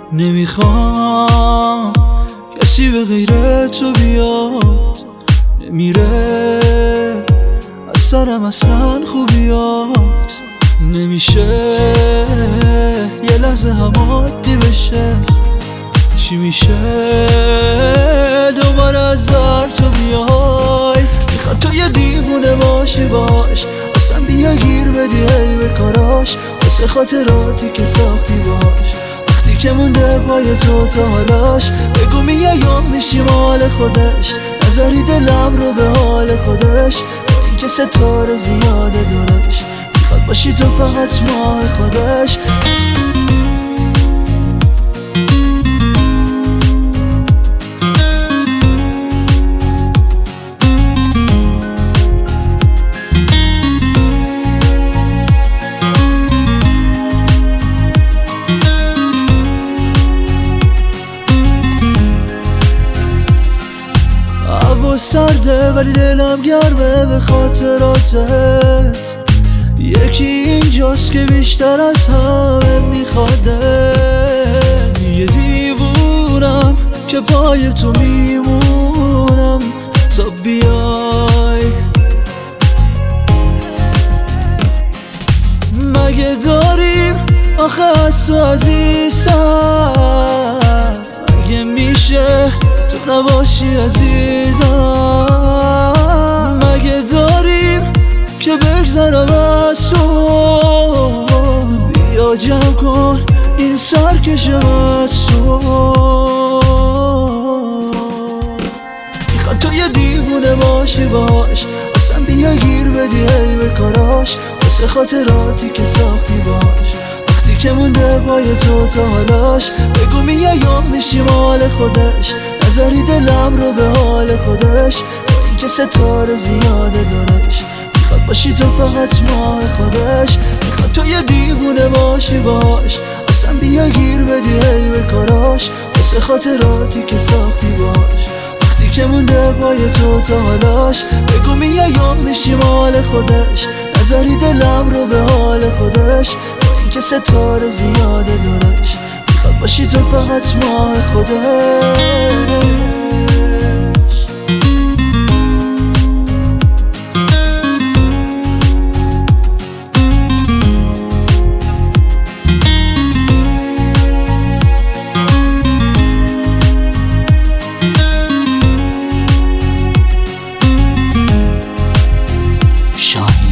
نمیخوام کسی به غیر تو بیاد، نمیره از سرم اصلا خوبیات. نمیشه یه لحظه هم عادی بشه، چی میشه دوباره از در تو بیای. میخواد تو یه دیوونه باشی باش، اصلا بیا گیر بدی ای به کاراش، واسه خاطراتی که ساختی باش. وقتی که مونده پای تو تا حالاش، بگو میایم میشی مال خودش، نذاری دلم رو به حال خودش. این که ستاره زیاده دورش، میخواد باشی تو فقط ماه خودش. سرده ولی دلم گرمه به خاطراتت. یکی اینجاست که بیشتر از همه میخواده. یه دیوونم که پای تو میمونم تا بیای. مگه داریم آخه از تو عزیزم؟ مگه میشه تو نباشی عزیزم؟ مگه داریم که بگذرم از تو؟ بیا جمع کن این سرکشم از تو. میخواد تو یه دیوونه باشی باش، اصلا بیا گیر بدی ای به کاراش، واسه خاطراتی که ساختی باش. وقتی که مونده پای تو تا حالاش، بگو میایم میشی مال خودش، نذاری دلم رو به حال خودش. این که ستاره زیاده دورش، میخواد باشی تو فقط ماه خودش. میخواد تو یه دیوونه باشی باش، اصلا بیا گیر بدی ای به کاراش، واسه خاطراتی که ساختی باش. وقتی که مونده پای تو تا حالاش، بگو میایم میشی مال خودش، نذاری دلم رو به حال خودش. این که ستاره زیاده دورش، میخواد باشی تو فقط ماه خودش. Shine.